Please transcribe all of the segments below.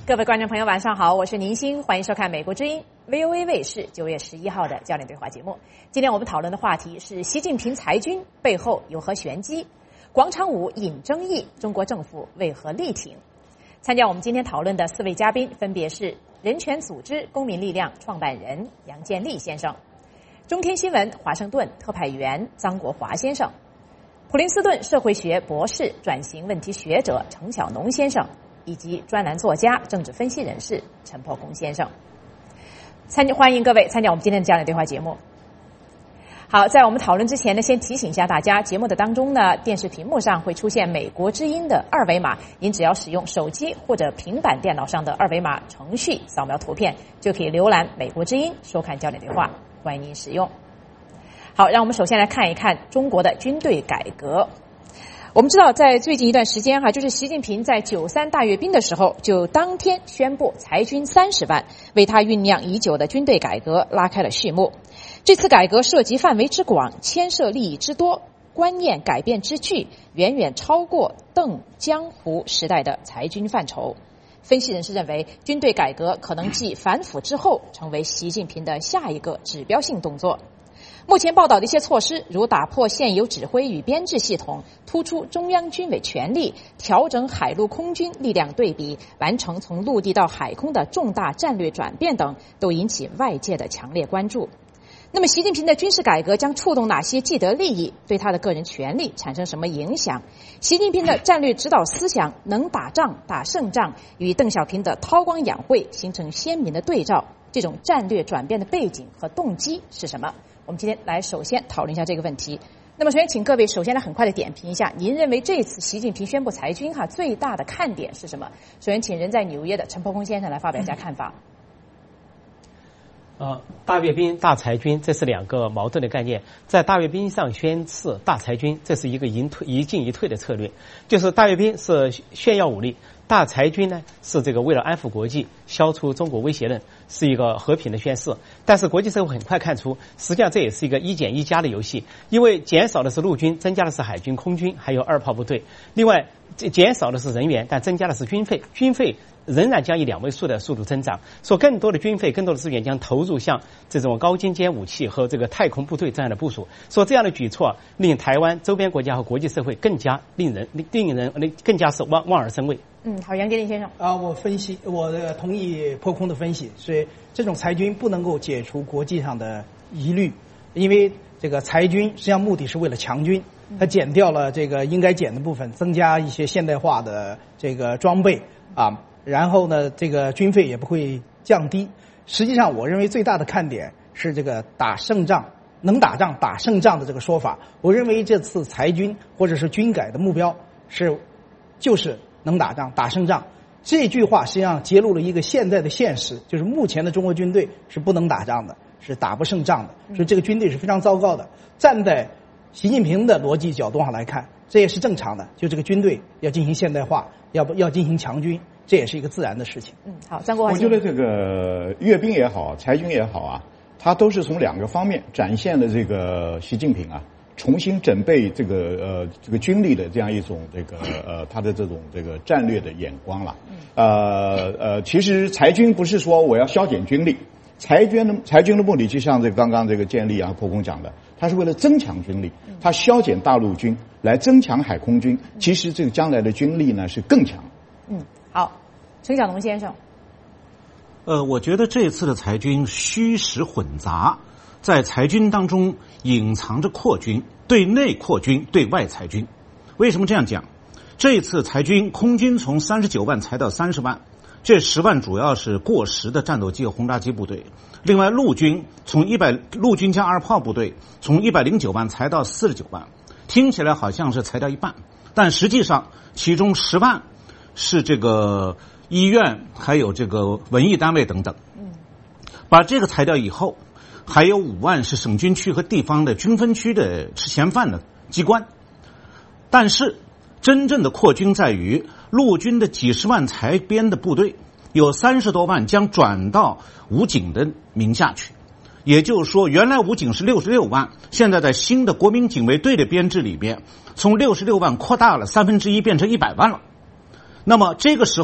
各位观众朋友，晚上好，我是宁鑫，欢迎收看美国之音 VOA 卫视9月11号的焦点对话节目。今天我们讨论的话题是习近平裁军背后有何玄机？广场舞引争议，中国政府为何力挺？参加我们今天讨论的4位嘉宾分别是人权组织公民力量创办人杨建立先生、中天新闻华盛顿特派员张国华先生、普林斯顿社会学博士转型问题学者程晓农先生，以及专栏作家、政治分析人士陈破空先生。欢迎各位参加我们今天的焦点对话节目。好，在我们讨论之前呢，先提醒一下大家，节目的当中呢，电视屏幕上会出现美国之音的2维码，您只要使用手机或者平板电脑上的2维码程序扫描图片，就可以浏览美国之音收看焦点对话，欢迎您使用。好，让我们首先来看一看中国的军队改革。我们知道，在最近一段时间就是习近平在93大阅兵的时候，就当天宣布裁军30万，为他酝酿已久的军队改革拉开了序幕。这次改革涉及范围之广，牵涉利益之多，观念改变之巨，远远超过邓江湖时代的裁军范畴。分析人士认为，军队改革可能继反腐之后，成为习近平的下一个指标性动作。目前报道的一些措施，如打破现有指挥与编制系统，突出中央军委权力，调整海陆空军力量对比，完成从陆地到海空的重大战略转变等，都引起外界的强烈关注。那么习近平的军事改革将触动哪些既得利益，对他的个人权利产生什么影响？习近平的战略指导思想能打仗打胜仗，与邓小平的韬光养晦形成鲜明的对照，这种战略转变的背景和动机是什么？我们今天来首先讨论一下这个问题。那么首先请各位首先来很快的点评一下，您认为这次习近平宣布裁军最大的看点是什么？首先请人在纽约的陈破空先生来发表一下看法。 大阅兵、大裁军，这是2个矛盾的概念。在大阅兵上宣示大裁军，这是一个一进一退的策略。就是大阅兵是炫耀武力，大裁军呢是这个为了安抚国际、消除中国威胁论，是一个和平的宣示。但是国际社会很快看出，实际上这也是一个1减1加的游戏，因为减少的是陆军，增加的是海军、空军，还有2炮部队。另外减少的是人员，但增加的是军费，军费仍然将以2位数的速度增长，说更多的军费、更多的资源将投入像这种高精尖武器和这个太空部队这样的部署。说这样的举措令台湾周边国家和国际社会更加令人更加是望而生畏。 好，杨建立先生。 我同意破空的分析，所以这种裁军不能够解除国际上的疑虑，因为这个裁军实际上目的是为了强军，它减掉了这个应该减的部分，增加一些现代化的这个装备然后呢，这个军费也不会降低。实际上，我认为最大的看点是这个打胜仗、能打仗打胜仗的这个说法。我认为这次裁军或者是军改的目标就是能打仗打胜仗。这句话实际上揭露了一个现在的现实，就是目前的中国军队是不能打仗的，是打不胜仗的，所以这个军队是非常糟糕的。站在习近平的逻辑角度上来看，这也是正常的，就这个军队要进行现代化，要进行强军，这也是一个自然的事情。 好，张国华。 我觉得这个阅兵也好，裁军也好它都是从2个方面展现了这个习近平重新整备这个军力的这样一种他的这种战略的眼光了。其实裁军不是说我要削减军力，裁军的目的就像刚刚建立破空讲的，它是为了增强军力，它削减大陆军来增强海空军，其实这个将来的军力呢是更强。 好，程晓农先生。 我觉得这次的裁军虚实混杂，在裁军当中隐藏着扩军，对内扩军，对外裁军。为什么这样讲？这次裁军，空军从39万裁到30万，这10万主要是过时的战斗机和轰炸机部队。另外，陆军加2炮部队从109万裁到49万，听起来好像是裁掉一半，但实际上其中10万是这个医院，还有这个文艺单位等等。把这个裁掉以后，还有5万是省军区和地方的军分区的吃闲饭的机关。但是真正的扩军在于陆军的几十万裁编的部队，有30多万将转到武警的名下去。也就是说，原来武警是66万，现在在新的国民警卫队的编制里边，从66万扩大了1/3，变成100万了。那么这个时候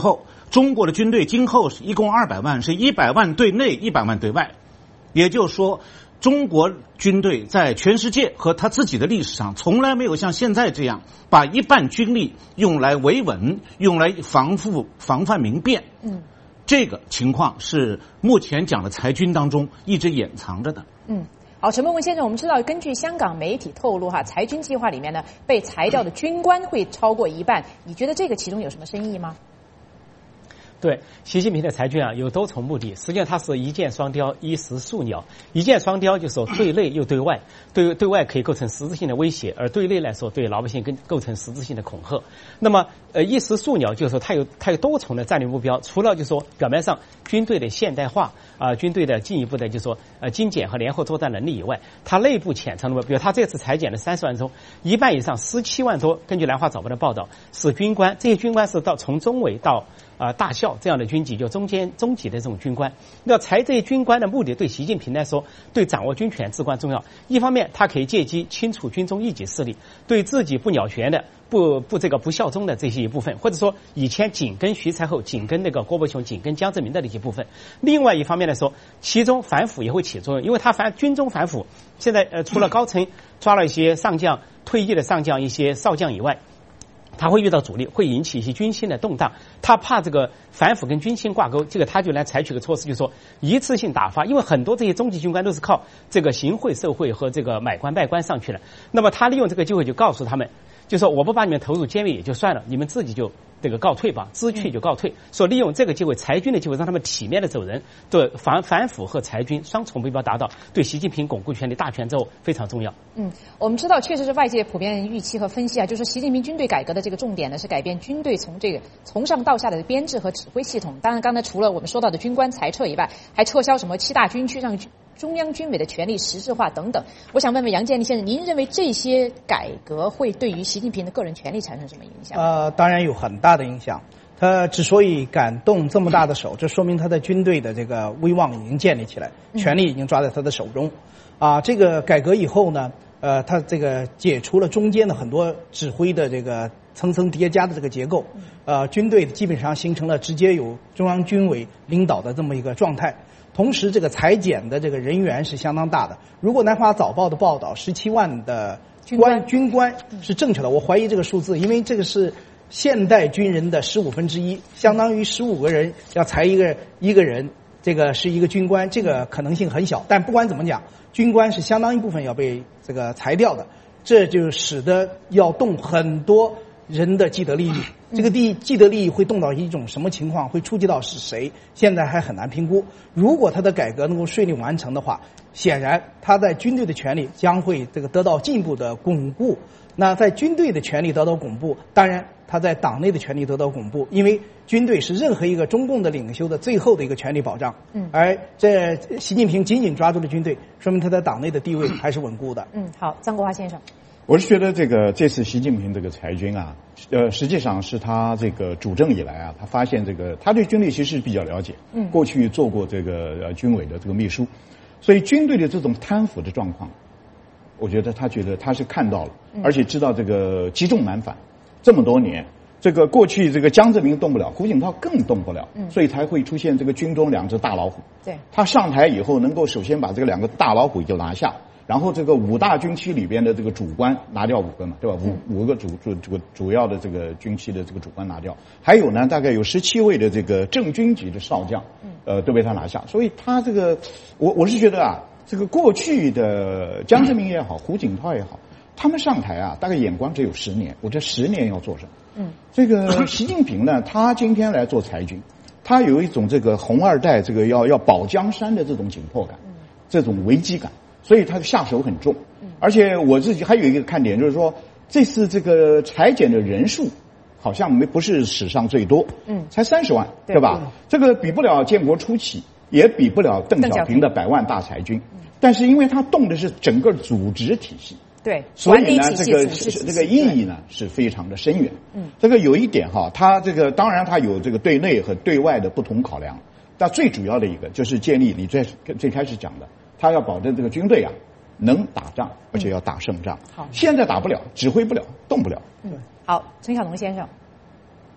中国的军队今后一共200万，是100万对内，100万对外。也就是说，中国军队在全世界和他自己的历史上，从来没有像现在这样把一半军力用来维稳，用来防范民变。这个情况是目前讲的裁军当中一直掩藏着的。 好，陈伯文先生，我们知道，根据香港媒体透露，裁军计划里面呢，被裁掉的军官会超过1半。你觉得这个其中有什么深意吗？ 对，习近平的裁军有多重目的，实际上它是一箭双雕，一石数鸟。一箭双雕就是说对内又对外，对外可以构成实质性的威胁，而对内来说对老百姓构成实质性的恐吓。那么一石数鸟就是说它有多重的战略目标，除了就是说表面上军队的现代化军队的进一步的就是说精简和联合作战能力以外，它内部潜藏的，比如它这次裁减的30万中，1半以上17万多，根据南华早报的报道是军官，这些军官是从中委到大校这样的军级，就中级的这种军官。那裁这些军官的目的，对习近平来说，对掌握军权至关重要。一方面，他可以借机清除军中异己势力，对自己不鸟权的、不效忠的这些一部分，或者说以前紧跟徐才厚、紧跟那个郭伯雄、紧跟江泽民的那些部分。另外一方面来说，其中反腐也会起作用，因为他军中反腐，现在除了高层抓了一些上将、退役的上将、一些少将以外，他会遇到阻力，会引起一些军心的动荡。他怕这个反腐跟军心挂钩，这个他就来采取个措施，就是说一次性打发，因为很多这些中级军官都是靠这个行贿受贿和这个买官卖官上去了。那么他利用这个机会就告诉他们，就说我不把你们投入监狱也就算了，你们自己就这个告退吧，知趣就告退。说利用这个机会，裁军的机会，让他们体面的走人。对反腐和裁军双重目标达到，对习近平巩固权力大权之后非常重要。 我们知道，确实是外界普遍预期和分析就是习近平军队改革的这个重点呢，是改变军队从上到下的编制和指挥系统。当然，刚才除了我们说到的军官裁撤以外，还撤销什么7大军区，让中央军委的权力实质化等等。我想问问杨建立先生，您认为这些改革会对于习近平的个人权力产生什么影响？ 当然有很大的影响。他之所以敢动这么大的手，这说明他的军队的这个威望已经建立起来，权力已经抓在他的手中。这个改革以后呢，他这个解除了中间的很多指挥的这个层层叠加的这个结构，军队基本上形成了直接由中央军委领导的这么一个状态。同时，这个裁减的这个人员是相当大的。如果南华早报的报道17万的军官是正确的，我怀疑这个数字，因为这个是现代军人的1/15，相当于15个人要裁一个人，这个是一个军官，这个可能性很小。但不管怎么讲，军官是相当一部分要被这个裁掉的，这就使得要动很多人的既得利益。这个既得利益会动到一种什么情况，会触及到是谁，现在还很难评估。如果他的改革能够顺利完成的话，显然他在军队的权力将会这个得到进一步的巩固。那在军队的权力得到巩固，当然他在党内的权力得到巩固，因为军队是任何一个中共的领袖的最后的一个权力保障。而这习近平紧紧抓住了军队，说明他在党内的地位还是稳固的。 好，张国华先生。 我是觉得这次习近平这个裁军实际上是他这个主政以来他发现他对军队其实比较了解，过去做过这个军委的这个秘书，所以军队的这种贪腐的状况，我觉得他是看到了，而且知道这个积重难返，这么多年，这个过去这个江泽民动不了，胡锦涛更动不了，所以才会出现这个军中2只大老虎。 对，他上台以后能够首先把这个2个大老虎就拿下。然后这个5大军区里边的这个主官拿掉5个嘛，对吧？五个主要的这个军区的这个主官拿掉，还有呢，大概有17位的这个正军级的少将，都被他拿下。所以他这个，我是觉得这个过去的江泽民也好，胡锦涛也好，他们上台大概眼光只有10年，我这10年要做什么？这个习近平呢，他今天来做裁军，他有一种这个红二代这个要保江山的这种紧迫感，这种危机感。所以他下手很重，而且我自己还有一个看点，就是说这次这个裁减的人数好像不是史上最多，才30万，对吧？这个比不了建国初期，也比不了邓小平的100万大裁军，但是因为他动的是整个组织体系， 对， 所以呢，这个意义呢是非常的深远。这个有一点他这个当然他有这个对内和对外的不同考量，但最主要的一个就是建立你最开始讲的。他要保证这个军队能打仗，而且要打胜仗。 好， 现在打不了，指挥不了，动不了。 好，陈小龙先生。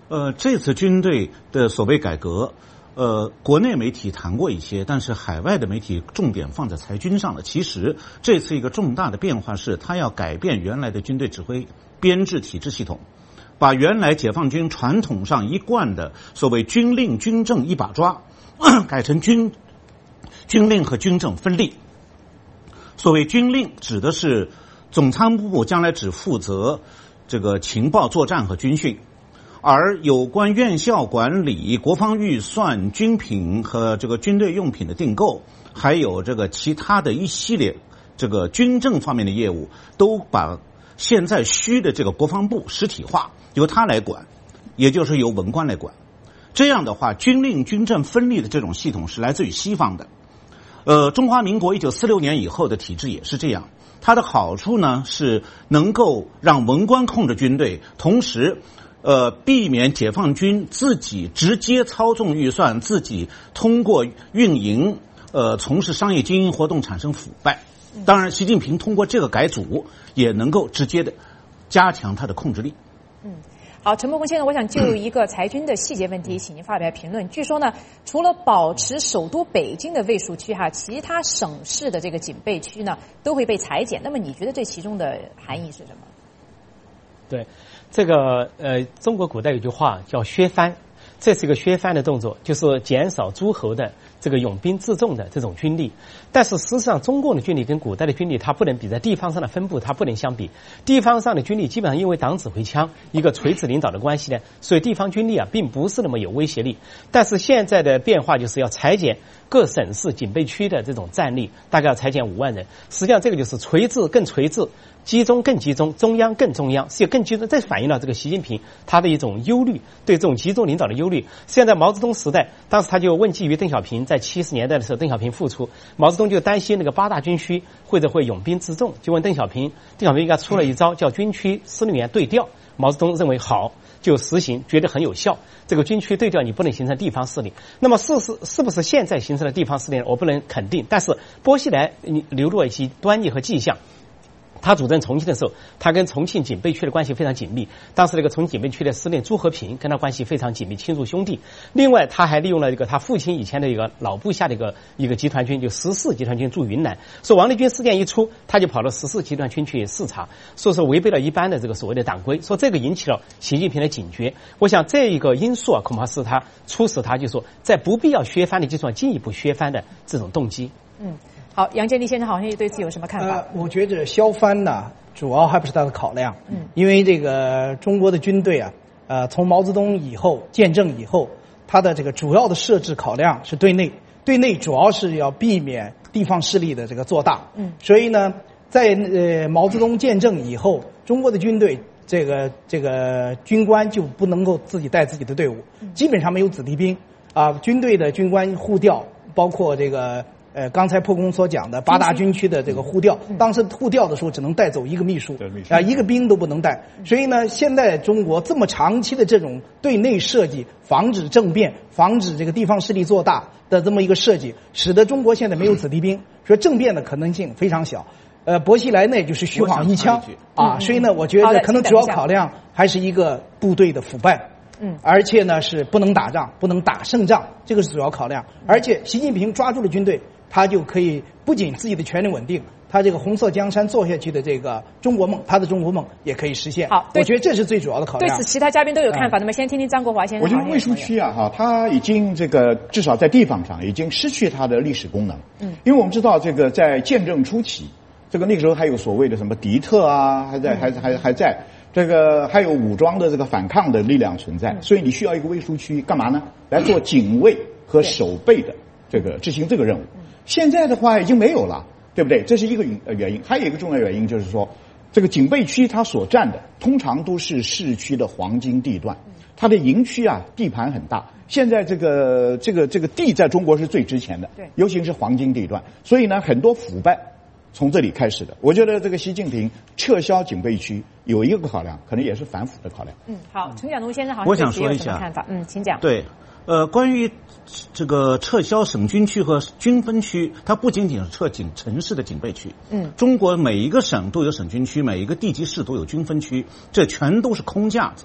这次军队的所谓改革，国内媒体谈过一些，但是海外的媒体重点放在裁军上了。其实这次一个重大的变化是，它要改变原来的军队指挥编制体制系统，把原来解放军传统上一贯的所谓军令军政一把抓，改成军令和军政分立。所谓军令指的是总参谋部将来只负责这个情报作战和军训，而有关院校管理、国防预算、军品和这个军队用品的订购，还有这个其他的一系列这个军政方面的业务，都把现在虚的这个国防部实体化，由他来管，也就是由文官来管。这样的话，军令军政分立的这种系统是来自于西方的。中华民国1946年以后的体制也是这样。它的好处呢是能够让文官控制军队，同时避免解放军自己直接操纵预算，自己通过运营从事商业经营活动产生腐败。当然，习近平通过这个改组也能够直接的加强他的控制力。 好，陈伯公先生，我想就一个裁军的细节问题，请您发表评论。据说呢，除了保持首都北京的卫戍区其他省市的这个警备区呢都会被裁减。那么你觉得这其中的含义是什么？ 对，这个中国古代有句话叫削藩，这是一个削藩的动作，就是减少诸侯的这个拥兵自重的这种军力。但是事实上，中共的军力跟古代的军力它不能比，在地方上的分布它不能相比。地方上的军力基本上因为党指挥枪一个垂直领导的关系呢，所以地方军力并不是那么有威胁力。但是现在的变化就是要裁减各省市警备区的这种战力，大概要裁减5万人。实际上这个就是垂直更垂直，集中更集中，中央更中央，是有更集中。这反映了这个习近平他的一种忧虑，对这种集中领导的忧虑。现在毛泽东时代，当时他就问计于邓小平，在70年代的时候，邓小平复出，毛泽东就担心那个8大军区会拥兵自重，就问邓小平，邓小平给他出了一招，叫军区司令员对调。毛泽东认为好，就实行，觉得很有效。这个军区对调你不能形成地方势力。那么是不是现在形成了地方势力，我不能肯定。但是薄熙来流露一些端倪和迹象。他主政重庆的时候，他跟重庆警备区的关系非常紧密。当时那个重庆警备区的司令朱和平跟他关系非常紧密，亲如兄弟。另外，他还利用了一个他父亲以前的一个老部下的一个集团军，就14集团军驻云南。说王立军事件一出，他就跑到14集团军去视察，说是违背了一般的这个所谓的党规。说这个引起了习近平的警觉。我想这一个因素恐怕是他促使他就说在不必要削藩的基础上进一步削藩的这种动机。 好，杨建立先生好像也对此有什么看法？ 我觉得削藩呢，主要还不是他的考量。因为这个中国的军队从毛泽东以后建政以后，他的这个主要的设置考量是对内，对内主要是要避免地方势力的这个做大。所以呢，在毛泽东建政以后，中国的军队这个军官就不能够自己带自己的队伍，基本上没有子弟兵军队的军官互调，包括这个。刚才破公所讲的8大军区的这个互调，当时互调的时候只能带走1个秘书，一个兵都不能带。所以呢，现在中国这么长期的这种对内设计，防止政变、防止这个地方势力做大的这么一个设计，使得中国现在没有子弟兵，所以政变的可能性非常小。薄熙来呢就是虚晃一枪所以呢，我觉得可能主要考量还是一个部队的腐败。而且呢是不能打仗，不能打胜仗，这个是主要考量。而且习近平抓住了军队，他就可以不仅自己的权力稳定，他这个红色江山做下去的这个中国梦，他的中国梦也可以实现。 好， 我觉得这是最主要的考量。 对此，其他嘉宾都有看法。那么先听听张国华先生。 我觉得卫戍区他已经至少在地方上已经失去它的历史功能。因为我们知道这个在建政初期，那个时候还有所谓的什么敌特还在。这个还有武装的这个反抗的力量存在，所以你需要一个卫戍区干嘛呢？来做警卫和守备的这个执行这个任务。现在的话已经没有了，对不对？这是一个原因。还有一个重要原因就是说，这个警备区它所占的通常都是市区的黄金地段，它的营区地盘很大。现在这个地在中国是最值钱的，尤其是黄金地段，所以呢很多腐败从这里开始的。我觉得这个习近平撤销警备区有一个考量，可能也是反腐的考量。 好，陈讲农先生好像对此有什么看法？请讲。 对，关于这个撤销省军区和军分区，它不仅仅是撤城市的警备区。中国每一个省都有省军区，每一个地级市都有军分区，这全都是空架子。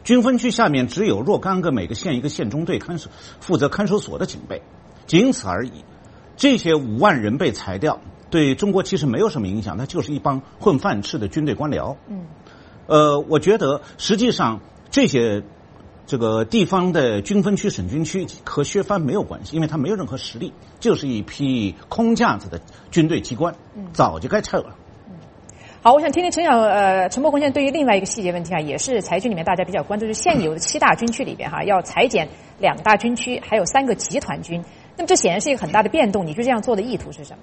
军分区下面只有若干个每个县一个县中队负责看守所的警备，仅此而已。这些5万人被裁掉，对中国其实没有什么影响，那就是一帮混饭吃的军队官僚。我觉得实际上这个地方的军分区、省军区和削藩没有关系，因为它没有任何实力，就是一批空架子的军队机关，早就该撤了。 好，我想听听陈伯宏先生对于另外一个细节问题也是裁军里面大家比较关注，就是现有的7大军区里边要裁减2大军区，还有3个集团军。那么这显然是一个很大的变动，你觉得这样做的意图是什么？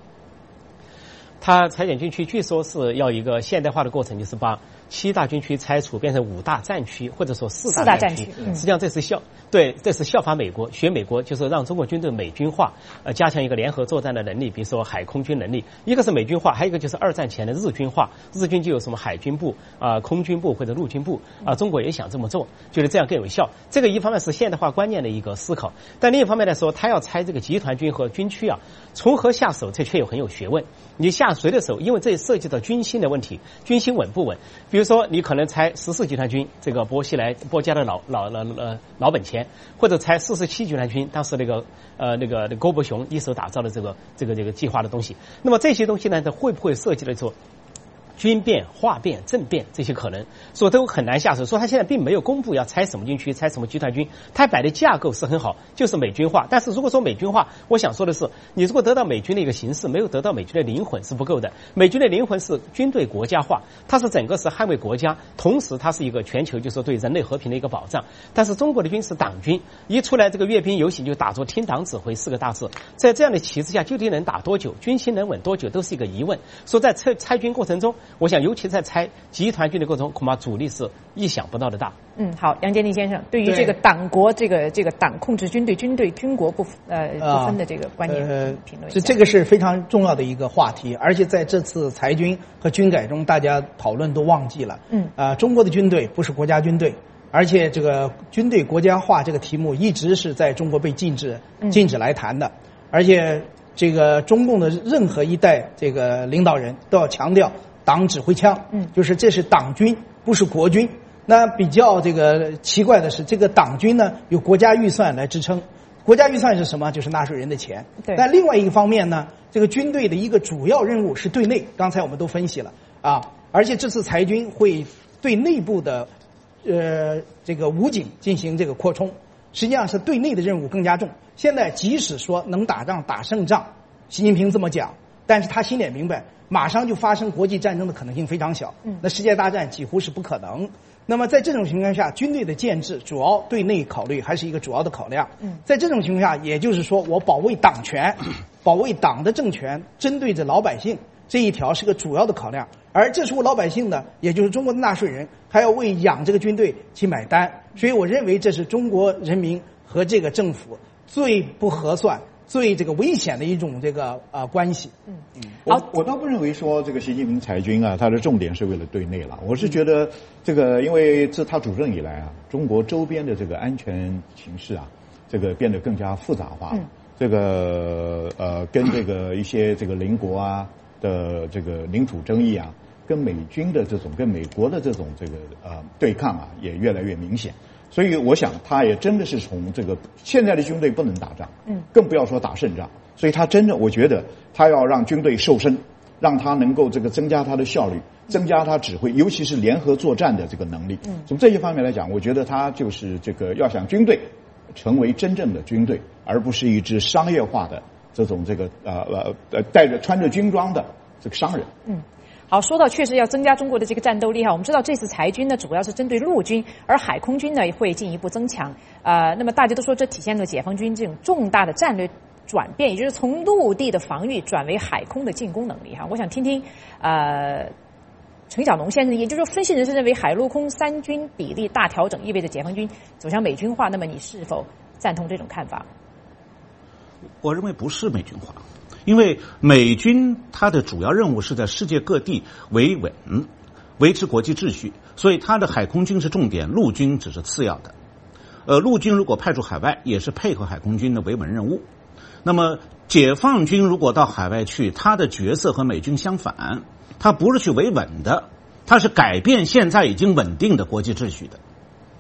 他裁减军区据说是要一个现代化的过程，就是把7大军区拆除变成5大战区，或者说4大战区。实际上这是效法美国，学美国，就是让中国军队美军化，加强一个联合作战的能力，比如说海空军能力。一个是美军化，还有一个就是2战前的日军化。日军就有什么海军部空军部或者陆军部中国也想这么做，觉得这样更有效。这个一方面是现代化观念的一个思考，但另一方面来说，他要拆这个集团军和军区从何下手，这却又很有学问。你下谁的手？因为这涉及到军心的问题，军心稳不稳？比如说，你可能拆14集团军，这个波家的老本钱，或者拆47集团军，当时那个郭伯雄一手打造的这个计划的东西。那么这些东西呢，它会不会涉及到说军变、化变、政变这些可能，所以都很难下手。说他现在并没有公布要拆什么军区、拆什么集团军，他摆的架构是很好，就是美军化。但是如果说美军化，我想说的是，你如果得到美军的一个形式，没有得到美军的灵魂是不够的。美军的灵魂是军队国家化，它是整个是捍卫国家，同时它是一个全球就是说对人类和平的一个保障。但是中国的军是党军，一出来这个阅兵游行就打着听党指挥4个大字，在这样的旗帜下究竟能打多久，军心能稳多久，都是一个疑问。说在拆军过程中，我想尤其在拆集团军的过程中，恐怕阻力是意想不到的大。 好，杨洁篪先生对于这个党国这个党控制军队、军国不分的这个观念评论一下。 这个是非常重要的一个话题，而且在这次裁军和军改中，大家讨论都忘记了。中国的军队不是国家军队，而且这个军队国家化这个题目一直是在中国被禁止来谈的，而且这个中共的任何一代这个领导人都要强调党指挥枪，就是这是党军，不是国军。那比较这个奇怪的是，这个党军呢有国家预算来支撑，国家预算是什么？就是纳税人的钱。但另外一个方面呢，这个军队的一个主要任务是对内，刚才我们都分析了而且这次裁军会对内部的这个武警进行这个扩充，实际上是对内的任务更加重。现在即使说能打仗打胜仗，习近平这么讲，但是他心里也明白，马上就发生国际战争的可能性非常小，那世界大战几乎是不可能。那么在这种情况下，军队的建制主要对内考虑还是一个主要的考量。在这种情况下，也就是说我保卫党权，保卫党的政权，针对着老百姓这一条是个主要的考量。而这时候老百姓呢，也就是中国的纳税人，还要为养这个军队去买单。所以我认为这是中国人民和这个政府最不合算、最这个危险的一种这个关系。 我倒不认为说这个习近平裁军他的重点是为了对内了。我是觉得这个，因为自他主政以来中国周边的这个安全形势这个变得更加复杂化了。这个跟这个一些这个邻国的这个领土争议跟美军的这种、跟美国的这种这个对抗也越来越明显。所以我想他也真的是从这个现在的军队不能打仗，更不要说打胜仗。所以他真的，我觉得他要让军队瘦身，让他能够这个增加他的效率，增加他指挥，尤其是联合作战的这个能力。从这些方面来讲，我觉得他就是这个要想军队成为真正的军队，而不是一支商业化的这种这个穿着军装的这个商人。 好，说到确实要增加中国的这个战斗力我们知道这次裁军呢，主要是针对陆军，而海空军呢会进一步增强。那么大家都说这体现了解放军这种重大的战略转变，也就是从陆地的防御转为海空的进攻能力我想听听陈小龙先生，也就是说分析人士认为海陆空3军比例大调整意味着解放军走向美军化，那么你是否赞同这种看法？ 我认为不是美军化。因为美军它的主要任务是在世界各地维稳，维持国际秩序，所以它的海空军是重点，陆军只是次要的。陆军如果派驻海外，也是配合海空军的维稳任务。那么解放军如果到海外去，它的角色和美军相反，它不是去维稳的，它是改变现在已经稳定的国际秩序的。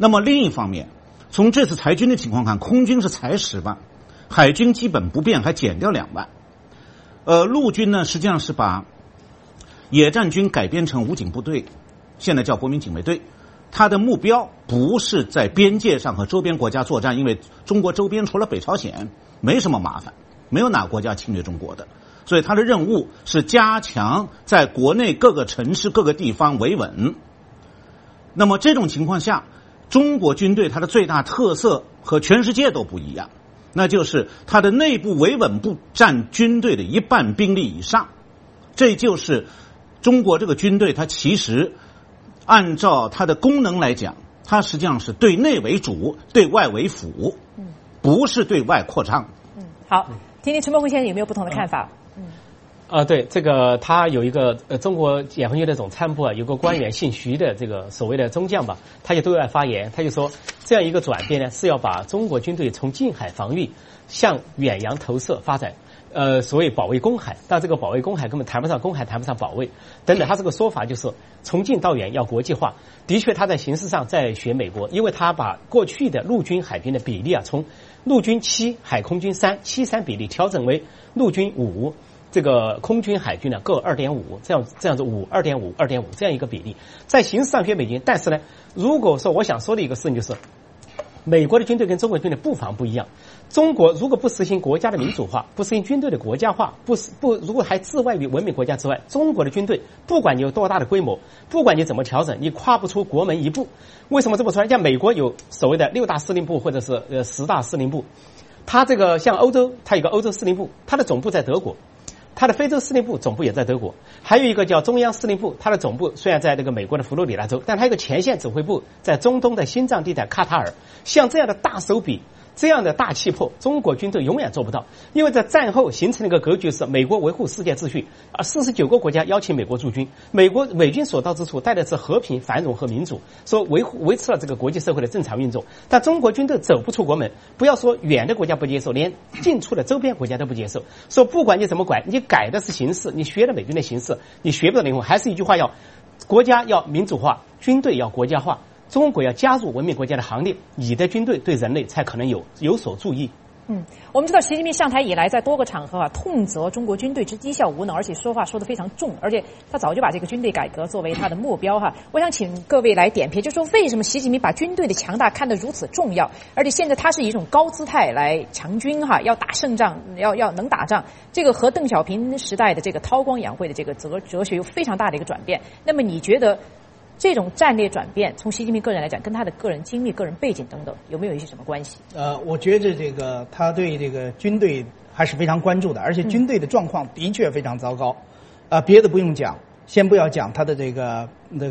那么另一方面，从这次裁军的情况看，空军是裁10万，海军基本不变，还减掉2万。陆军呢实际上是把野战军改编成武警部队，现在叫国民警卫队。它的目标不是在边界上和周边国家作战，因为中国周边除了北朝鲜没什么麻烦，没有哪个国家侵略中国的，所以它的任务是加强在国内各个城市各个地方维稳。那么这种情况下，中国军队它的最大特色和全世界都不一样，那就是它的内部维稳部占军队的1半兵力以上。这就是中国这个军队它其实按照它的功能来讲，它实际上是对内为主，对外为辅，不是对外扩张。 好，听听陈伯宏先生有没有不同的看法？ 对，这个他有一个中国解放军的总参谋有个官员姓徐的这个所谓的中将吧，他就对外发言，他就说这样一个转变呢，是要把中国军队从近海防御向远洋投射发展。所谓保卫公海，但这个保卫公海根本谈不上公海，谈不上保卫等等。他这个说法就是从近到远要国际化。的确，他在形式上在学美国，因为他把过去的陆军海军的比例从陆军7，海空军3，7-3比例调整为陆军5，这个空军海军呢各2.5，这样子2.5这样一个比例，在形式上学美军。但是呢，如果说我想说的一个事情就是，美国的军队跟中国军队布防不一样。中国如果不实行国家的民主化，不实行军队的国家化，如果还自外于文明国家之外，中国的军队不管你有多大的规模，不管你怎么调整，你跨不出国门一步。为什么这么说？像美国有所谓的6大司令部或者是10大司令部，它这个像欧洲，它有个欧洲司令部，它的总部在德国。它的非洲司令部总部也在德国，还有一个叫中央司令部，它的总部虽然在这个美国的佛罗里达州，但它有个前线指挥部在中东的心脏地带卡塔尔。像这样的大手笔，这样的大气魄，中国军队永远做不到。因为在战后形成了一个格局是美国维护世界秩序，49个国家邀请美国驻军，美军所到之处带的是和平、繁荣和民主，说维持了这个国际社会的正常运作。但中国军队走不出国门，不要说远的国家不接受，连近处的周边国家都不接受。说不管你怎么管，你改的是形式，你学了美军的形式，你学不到灵魂。还是一句话，国家要民主化，军队要国家化。中国要加入文明国家的行列，你的军队对人类才可能有所注意。 我们知道习近平上台以来，在多个场合痛责中国军队之低效无能，而且说话说得非常重，而且他早就把这个军队改革作为他的目标我想请各位来点评，就是说为什么习近平把军队的强大看得如此重要，而且现在他是以一种高姿态来强军要打胜仗，要能打仗，这个和邓小平时代的这个韬光养晦的这个哲学有非常大的一个转变。那么你觉得这种战略转变，从习近平个人来讲，跟他的个人经历、个人背景等等，有没有一些什么关系？ 我觉得这个他对这个军队还是非常关注的，而且军队的状况的确非常糟糕。别的不用讲，先不要讲他的这个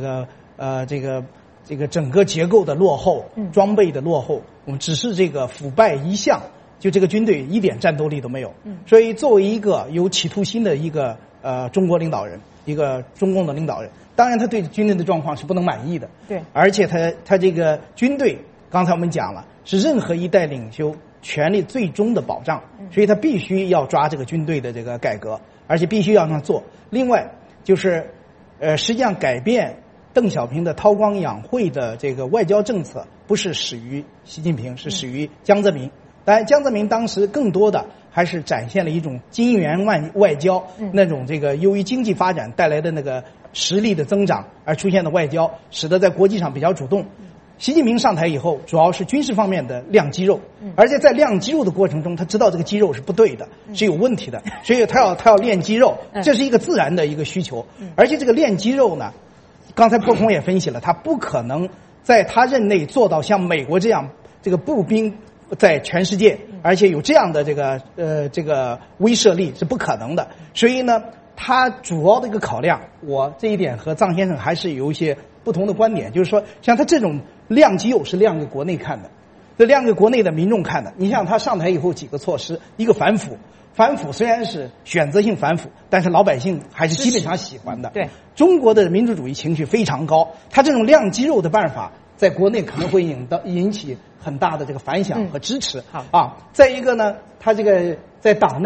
整个结构的落后，装备的落后，我们只是这个腐败一项，就这个军队一点战斗力都没有。所以作为一个有企图心的一个中国领导人，一个中共的领导人，当然他对军队的状况是不能满意的。 对， 而且他这个军队，刚才我们讲了，是任何一代领袖权力最终的保障，所以他必须要抓这个军队的这个改革，而且必须要让他做。另外就是实际上改变邓小平的韬光养晦的这个外交政策，不是始于习近平，是始于江泽民。当然江泽民当时更多的还是展现了一种金元外交，那种这个由于经济发展带来的那个实力的增长而出现的外交，使得在国际上比较主动。习近平上台以后，主要是军事方面的亮肌肉，而且在亮肌肉的过程中，他知道这个肌肉是不对的，是有问题的，所以他要练肌肉，这是一个自然的一个需求。而且这个练肌肉呢，刚才破空也分析了，他不可能在他任内做到像美国这样这个步兵在全世界，而且有这样的这个威慑力是不可能的。所以呢，他主要的一个考量，我这一点和臧先生还是有一些不同的观点，就是说，像他这种亮肌肉是亮给国内看的，这亮给国内的民众看的。你像他上台以后几个措施，一个反腐虽然是选择性反腐，但是老百姓还是基本上喜欢的。 对，中国的民主主义情绪非常高，他这种亮肌肉的办法，在国内可能会引起很大的这个反响和支持。再一个呢，他这个在党内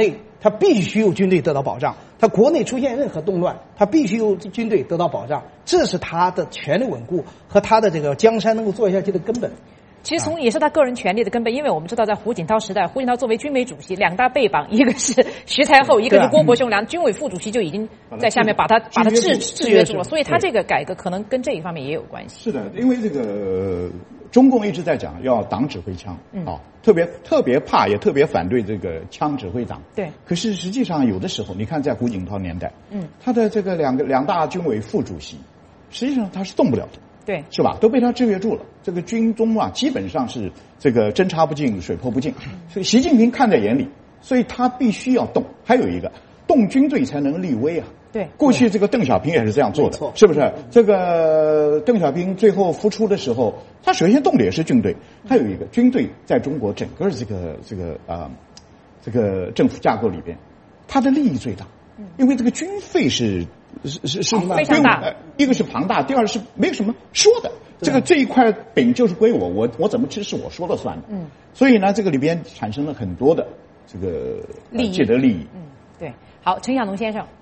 它必须由军队得到保障。它国内出现任何动乱，它必须由军队得到保障，这是它的权力稳固和它的这个江山能够做下去的根本。 其实也是他个人权力的根本，因为我们知道在胡锦涛时代，胡锦涛作为军委主席，2大背榜，一个是徐才厚，一个是郭伯雄，军委副主席就已经在下面把他制约住了，所以他这个改革可能跟这一方面也有关系。 是的，因为这个中共一直在讲要党指挥枪，特别怕也特别反对这个枪指挥长。 对。 可是实际上有的时候，你看在胡锦涛年代，他的这个两大军委副主席，实际上他是动不了的。 对， 是吧？都被他制约住了。这个军中啊，基本上是这个针插不进，水泼不进。所以习近平看在眼里，所以他必须要动。还有一个，动军队才能立威啊。 对， 过去这个邓小平也是这样做的，是不是？这个邓小平最后复出的时候，他首先动的也是军队。还有一个，军队在中国整个这个政府架构里边，它的利益最大，因为这个军费是非常大， 一个是庞大，第二是没有什么说的。这一块饼就是归我怎么吃是我说了算的。所以呢，这个里边产生了很多的这个既得利益。 对。好，陈小农先生。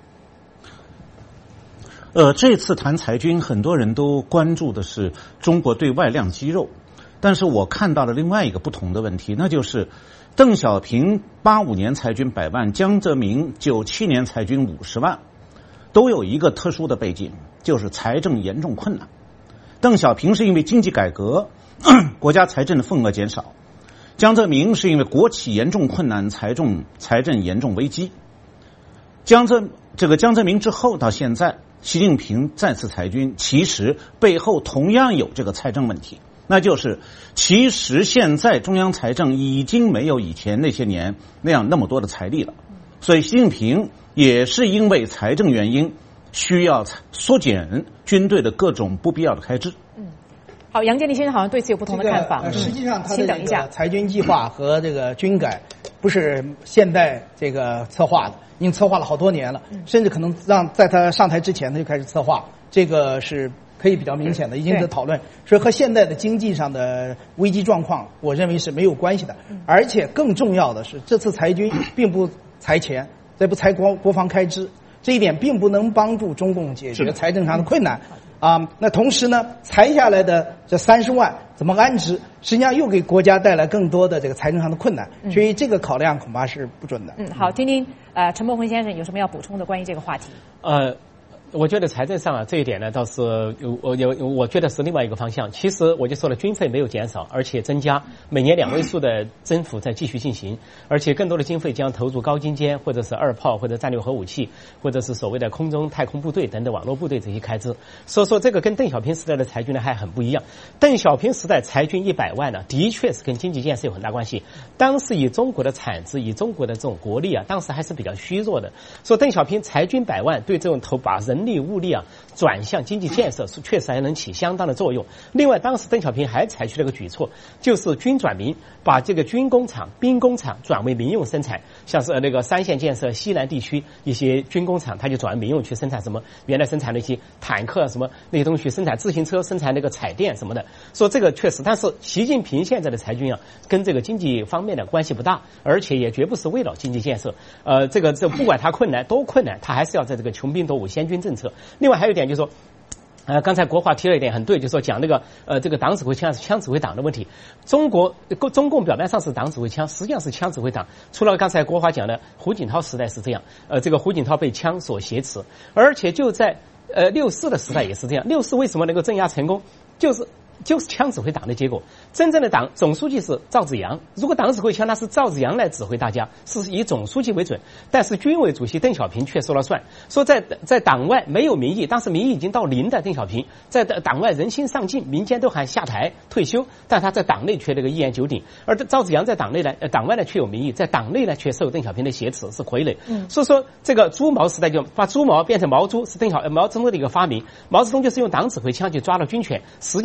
这次谈裁军，很多人都关注的是中国对外亮肌肉，但是我看到了另外一个不同的问题，那就是邓小平85年裁军100万，江泽民97年裁军50万，都有一个特殊的背景，就是财政严重困难。邓小平是因为经济改革，国家财政的份额减少；江泽民是因为国企严重困难，财政严重危机。江泽民之后到现在，习近平再次裁军，其实背后同样有这个财政问题，那就是其实现在中央财政已经没有以前那些年那样那么多的财力了，所以习近平也是因为财政原因需要缩减军队的各种不必要的开支。 好，杨建立先生好像对此有不同的看法。 实际上，他的这个裁军计划和这个军改不是现代这个策划的，已经策划了好多年了，甚至可能在他上台之前他就开始策划，这个是可以比较明显的，已经在讨论，所以和现在的经济上的危机状况，我认为是没有关系的。而且更重要的是，这次裁军并不裁钱，再不裁国防开支，这一点并不能帮助中共解决财政上的困难。那同时呢，裁下来的这30万怎么安置，实际上又给国家带来更多的这个财政上的困难，所以这个考量恐怕是不准的。 好，听听陈伯宏先生有什么要补充的关于这个话题？ 我觉得财政上这一点呢，倒是我觉得是另外一个方向。其实我就说了，军费没有减少，而且增加，每年2位数的增幅在继续进行，而且更多的经费将投入高精尖或者是2炮或者战略核武器，或者是所谓的空中太空部队等等网络部队这些开支。所以说这个跟邓小平时代的裁军呢还很不一样。邓小平时代裁军100万呢，的确是跟经济建设有很大关系。当时以中国的产值，以中国的这种国力啊，当时还是比较虚弱的。所以邓小平裁军100万，对这种把人力物力啊转向经济建设是确实还能起相当的作用。另外，当时邓小平还采取了个举措，就是军转民，把这个军工厂、兵工厂转为民用生产，像是那个3线建设西南地区一些军工厂，它就转为民用去生产什么原来生产那些坦克什么那些东西，生产自行车、生产那个彩电什么的。说这个确实，但是习近平现在的裁军啊，跟这个经济方面的关系不大，而且也绝不是为了经济建设。这不管他困难多困难，他还是要在这个穷兵黩武先军政策。另外还有一点就是说，刚才国华提了一点很对，就是说讲那个这个党指挥枪是枪指挥党的问题。中共表面上是党指挥枪，实际上是枪指挥党。除了刚才国华讲的胡锦涛时代是这样，这个胡锦涛被枪所挟持，而且就在64的时代也是这样。64为什么能够镇压成功，就是枪指挥党的结果。真正的党总书记是赵紫阳，如果党指挥枪，那是赵紫阳来指挥大家，是以总书记为准。但是军委主席邓小平却说了算，说在党外没有民意，当时民意已经到0的邓小平，在党外人心丧尽，民间都喊下台退休，但他在党内却那个一言九鼎。而赵紫阳在党外呢却有民意，在党内呢却受邓小平的挟持，是傀儡。所以说这个猪毛时代就把猪毛变成毛猪，是毛泽东的一个发明。毛泽东就是用党指挥枪去抓了军权，实际上他最后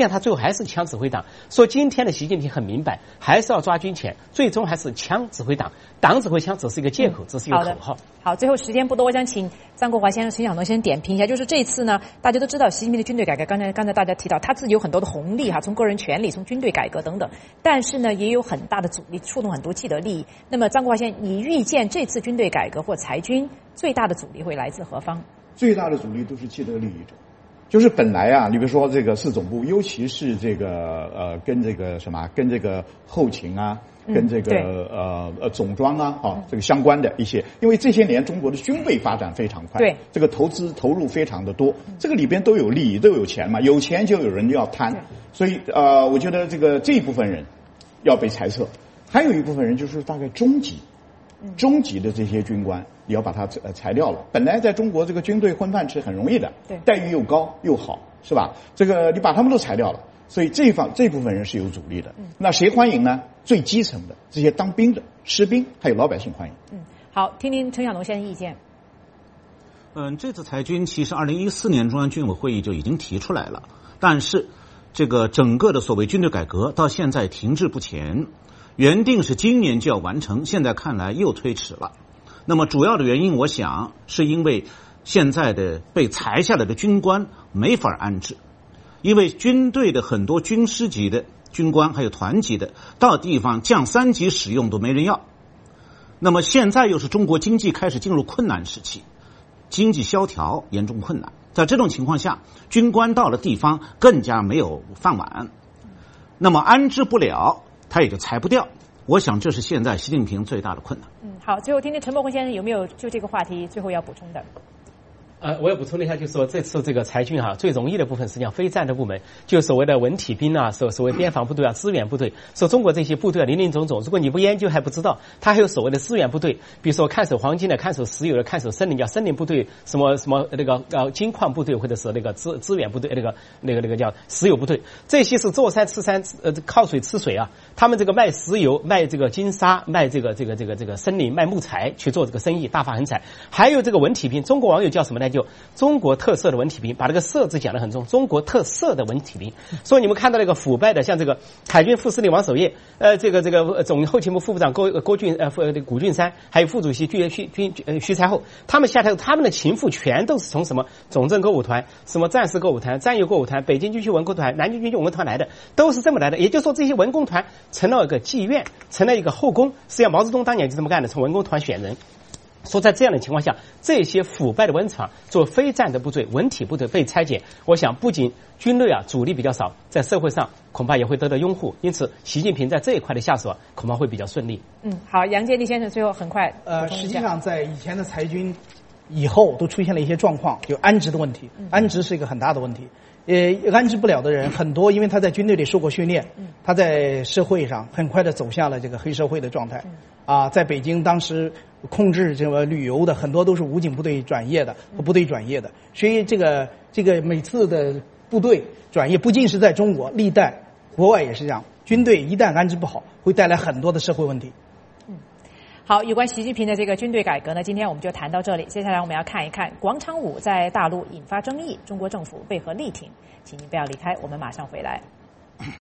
还是枪指挥党。说今天的习近平很明白，还是要抓军权，最终还是枪指挥党，党指挥枪只是一个借口，只是一个口号。 好，最后时间不多，我想请张国华先生、陈晓东先生点评一下，就是这一次呢，大家都知道习近平的军队改革，刚才大家提到他自己有很多的红利哈，从个人权利、从军队改革等等，但是呢，也有很大的阻力，触动很多既得利益。那么张国华先生，你预见这次军队改革或裁军最大的阻力会来自何方？ 最大的阻力都是既得利益者。就是本来啊，你比如说这个市总部，尤其是这个跟这个后勤啊，跟这个总装啊，这个相关的一些，因为这些年中国的军备发展非常快， 对， 这个投入非常的多，这个里边都有利益，都有钱嘛，有钱就有人要贪，所以我觉得这一部分人要被裁撤，还有一部分人就是大概中级的这些军官，你要把他裁掉了。本来在中国这个军队混饭吃很容易的，待遇又高又好，是吧？这个你把他们都裁掉了，所以这部分人是有阻力的。那谁欢迎呢？最基层的这些当兵的士兵，还有老百姓欢迎。 好，听听陈晓东先生意见。 这次裁军其实2014年中央军委会议就已经提出来了，但是这个整个的所谓军队改革到现在停滞不前。原定是今年就要完成，现在看来又推迟了。那么主要的原因，我想是因为现在的被裁下来的军官没法安置，因为军队的很多军师级的军官还有团级的，到地方降3级使用都没人要。那么现在又是中国经济开始进入困难时期，经济萧条，严重困难。在这种情况下，军官到了地方更加没有饭碗，那么安置不了，他也就裁不掉。我想这是现在习近平最大的困难。 好，最后听听陈伯宏先生有没有就这个话题最后要补充的。 我要补充一下，就是说这次这个裁军最容易的部分实际上非战斗部门，就所谓的文体兵啊，所谓边防部队啊、支援部队。说中国这些部队林林总总，如果你不研究还不知道，它还有所谓的支援部队，比如说看守黄金的、看守石油的、看守森林叫森林部队，什么那个金矿部队，或者是那个支援部队，那个叫石油部队。这些是坐山吃山，靠水吃水啊。他们这个卖石油、卖这个金沙、卖这个森林、卖木材去做这个生意，大发横财。还有这个文体兵，中国网友叫什么呢？就中国特色的文体兵，把这个色字讲得很重，中国特色的文体兵。所以你们看到那个腐败的，像这个海军副司令王守业，这个总后勤部副部长古俊山，还有副主席徐才厚，他们下台，他们的情妇全都是从什么总政歌舞团、什么战士歌舞团、战友歌舞团、北京军区文工团、南京军区文工团来的，都是这么来的。也就是说，这些文工团成了一个妓院，成了一个后宫。实际上，毛泽东当年就这么干的，从文工团选人。说在这样的情况下，这些腐败的文场作为非战斗部队、文体部队被拆解，我想不仅军队阻力比较少，在社会上恐怕也会得到拥护。因此，习近平在这一块的下手恐怕会比较顺利。 好，杨洁篪先生最后很快实际上在以前的裁军以后都出现了一些状况，就安置的问题，安置是一个很大的问题。安置不了的人很多，因为他在军队里受过训练，他在社会上很快的走向了这个黑社会的状态。在北京当时控制这个旅游的很多都是武警部队转业的和部队转业的，所以这个每次的部队转业不仅是在中国，历代国外也是这样，军队一旦安置不好，会带来很多的社会问题。 好，有关习近平的这个军队改革呢，今天我们就谈到这里。接下来我们要看一看广场舞在大陆引发争议，中国政府为何力挺？请您不要离开，我们马上回来。